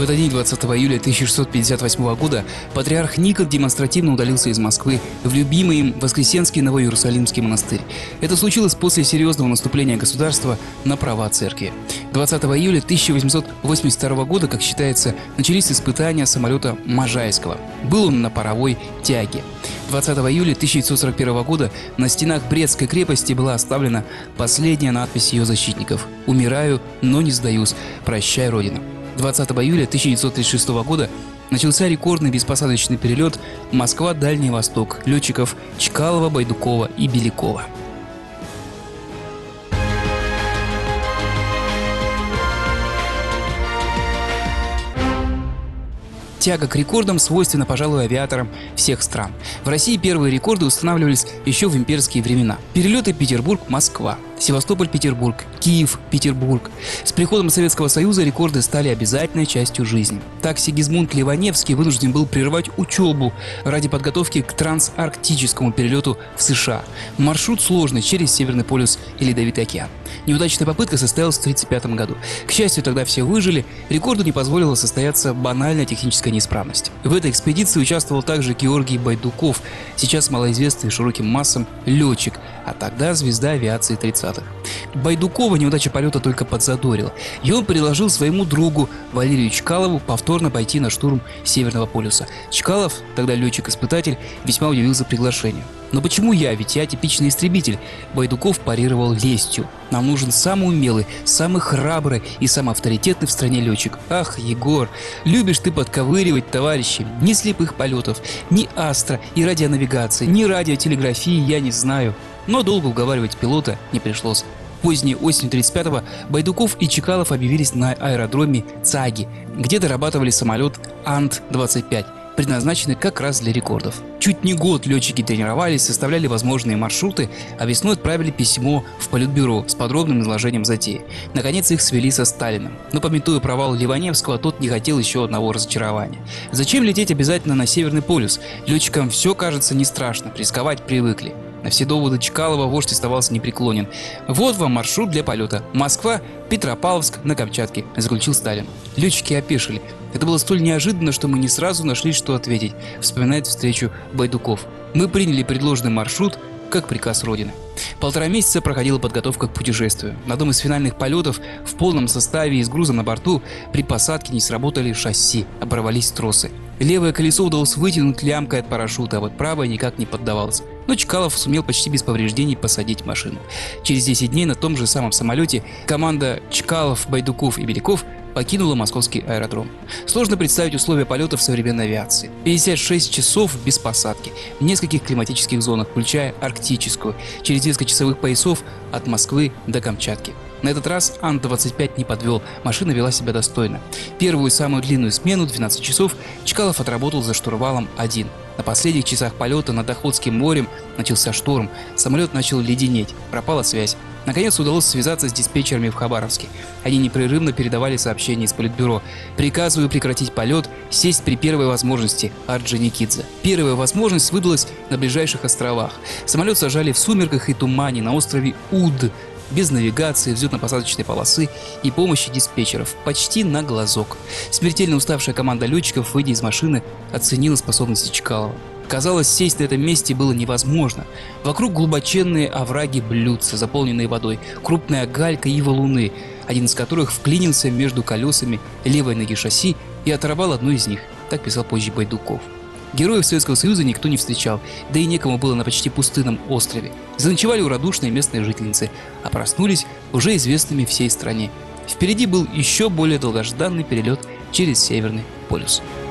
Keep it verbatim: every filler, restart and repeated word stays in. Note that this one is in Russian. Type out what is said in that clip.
этот день, двадцатого июля тысяча шестьсот пятьдесят восьмого года, патриарх Никон демонстративно удалился из Москвы в любимый им Воскресенский Новоиерусалимский монастырь. Это случилось после серьезного наступления государства на права церкви. двадцатого июля тысяча восемьсот восемьдесят второго года, как считается, начались испытания самолета Можайского. Был он на паровой тяге. двадцатого июля тысяча девятьсот сорок первого года на стенах Брестской крепости была оставлена последняя надпись ее защитников: «Умираю, но не сдаюсь. Прощай, Родина». двадцатого июля тысяча девятьсот тридцать шестого года начался рекордный беспосадочный перелет Москва-Дальний Восток летчиков Чкалова, Байдукова и Белякова. Тяга к рекордам свойственна, пожалуй, авиаторам всех стран. В России первые рекорды устанавливались еще в имперские времена. Перелеты Петербург-Москва, Севастополь-Петербург, Киев-Петербург. С приходом Советского Союза рекорды стали обязательной частью жизни. Так Сигизмунд Ливаневский вынужден был прервать учебу ради подготовки к трансарктическому перелету в США. Маршрут сложный, через Северный полюс и Ледовитый океан. Неудачная попытка состоялась в тысяча девятьсот тридцать пятом году. К счастью, тогда все выжили, рекорду не позволила состояться банальная техническая неисправность. В этой экспедиции участвовал также Георгий Байдуков, сейчас малоизвестный широким массам летчик, а тогда звезда авиации тридцатых. Байдукова неудача полета только подзадорила, и он предложил своему другу Валерию Чкалову повторно пойти на штурм Северного полюса. Чкалов, тогда летчик-испытатель, весьма удивился приглашению. «Но почему я? Ведь я типичный истребитель». Байдуков парировал лестью: «Нам нужен самый умелый, самый храбрый и самый авторитетный в стране летчик». Ах, Егор, любишь ты подковыривать, товарищи. Ни слепых полетов, ни астро и радионавигации, ни радиотелеграфии я не знаю. Но долго уговаривать пилота не пришлось. Поздней осенью тридцать пятого Байдуков и Чкалов объявились на аэродроме ЦАГИ, где дорабатывали самолет Ан двадцать пять, предназначенный как раз для рекордов. Чуть не год летчики тренировались, составляли возможные маршруты, а весной отправили письмо в Политбюро с подробным изложением затеи. Наконец их свели со Сталиным. Но, памятуя провал Ливаневского, тот не хотел еще одного разочарования. Зачем лететь обязательно на Северный полюс? Летчикам все кажется не страшно, рисковать привыкли. На все доводы Чкалова вождь оставался непреклонен. «Вот вам маршрут для полета. Москва, Петропавловск на Камчатке», – заключил Сталин. Летчики опешили. «Это было столь неожиданно, что мы не сразу нашли, что ответить», – вспоминает встречу Байдуков. «Мы приняли предложенный маршрут как приказ Родины». Полтора месяца проходила подготовка к путешествию. На одном из финальных полетов в полном составе и с грузом на борту при посадке не сработали шасси, оборвались тросы. Левое колесо удалось вытянуть лямкой от парашюта, а вот правое никак не поддавалось. Но Чкалов сумел почти без повреждений посадить машину. Через десять дней на том же самом самолете команда Чкалов, Байдуков и Беляков покинула московский аэродром. Сложно представить условия полета в современной авиации. пятьдесят шесть часов без посадки, в нескольких климатических зонах, включая арктическую, через несколько часовых поясов от Москвы до Камчатки. На этот раз Ан двадцать пять не подвел, машина вела себя достойно. Первую самую длинную смену, двенадцать часов, Чкалов отработал за штурвалом один. На последних часах полета над Охотским морем начался шторм, самолет начал леденеть, пропала связь. Наконец удалось связаться с диспетчерами в Хабаровске. Они непрерывно передавали сообщения из Политбюро: «Приказываю прекратить полет, сесть при первой возможности. Орджоникидзе». Первая возможность выдалась на ближайших островах. Самолет сажали в сумерках и тумане на острове Уд, без навигации, взлетно-посадочной полосы и помощи диспетчеров, почти на глазок. Смертельно уставшая команда летчиков, выйдя из машины, оценила способности Чкалова. Казалось, сесть на этом месте было невозможно. Вокруг глубоченные овраги блюдца, заполненные водой, крупная галька и валуны, один из которых вклинился между колесами левой ноги шасси и оторвал одну из них, так писал позже Байдуков. Героев Советского Союза никто не встречал, да и некому было на почти пустынном острове. Заночевали у радушные местные жительницы, а проснулись уже известными всей стране. Впереди был еще более долгожданный перелет через Северный полюс.